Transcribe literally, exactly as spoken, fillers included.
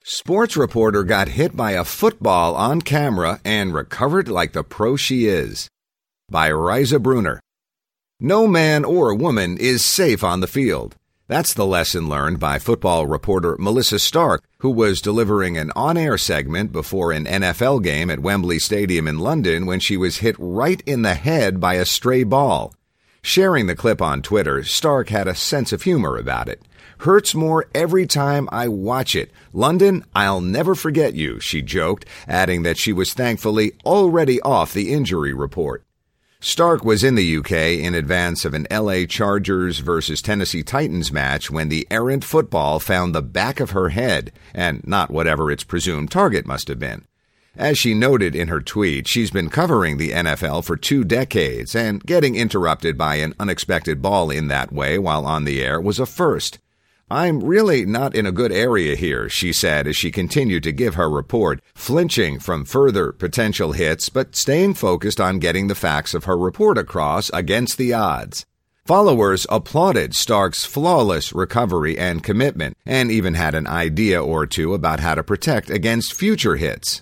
Sports reporter got hit by a football on camera and recovered like the pro she is. By Riza Bruner. No man or woman is safe on the field. That's the lesson learned by football reporter Melissa Stark, who was delivering an on-air segment before an N F L game at Wembley Stadium in London when she was hit right in the head by a stray ball. Sharing the clip on Twitter, Stark had a sense of humor about it. "Hurts more every time I watch it. London, I'll never forget you," she joked, adding that she was thankfully already off the injury report. Stark was in the U K in advance of an L A Chargers versus Tennessee Titans match when the errant football found the back of her head, and not whatever its presumed target must have been. As she noted in her tweet, she's been covering the N F L for two decades, and getting interrupted by an unexpected ball in that way while on the air was a first. "I'm really not in a good area here," she said as she continued to give her report, flinching from further potential hits but staying focused on getting the facts of her report across against the odds. Followers applauded Stark's flawless recovery and commitment, and even had an idea or two about how to protect against future hits.